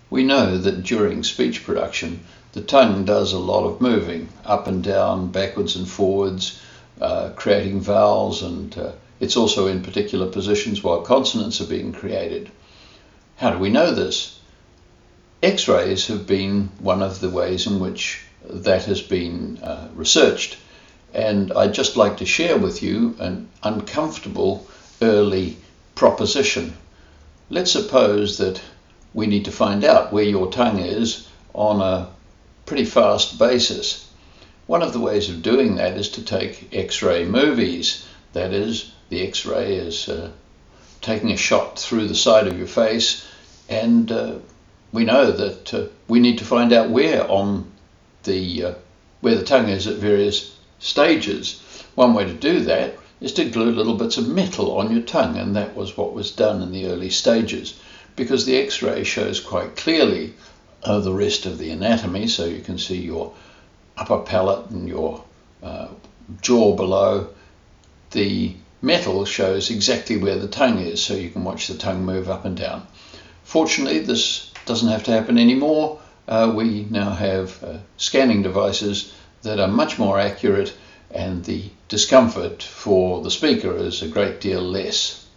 We know that during speech production, the tongue does a lot of moving, up and down, backwards and forwards, creating vowels, and it's also in particular positions while consonants are being created. How do we know this? X-rays have been one of the ways in which that has been researched, and I'd just like to share with you an uncomfortable early proposition. Let's suppose that we need to find out where your tongue is on a pretty fast basis. One of the ways of doing that is to take X-ray movies. That is, the X-ray is taking a shot through the side of your face, and we know that we need to find out where the tongue is at various stages. One way to do that is to glue little bits of metal on your tongue, and that was what was done in the early stages, because the X-ray shows quite clearly the rest of the anatomy, so you can see your upper palate and your jaw below. The metal shows exactly where the tongue is, so you can watch the tongue move up and down. Fortunately, this doesn't have to happen anymore. We now have scanning devices that are much more accurate, and the discomfort for the speaker is a great deal less.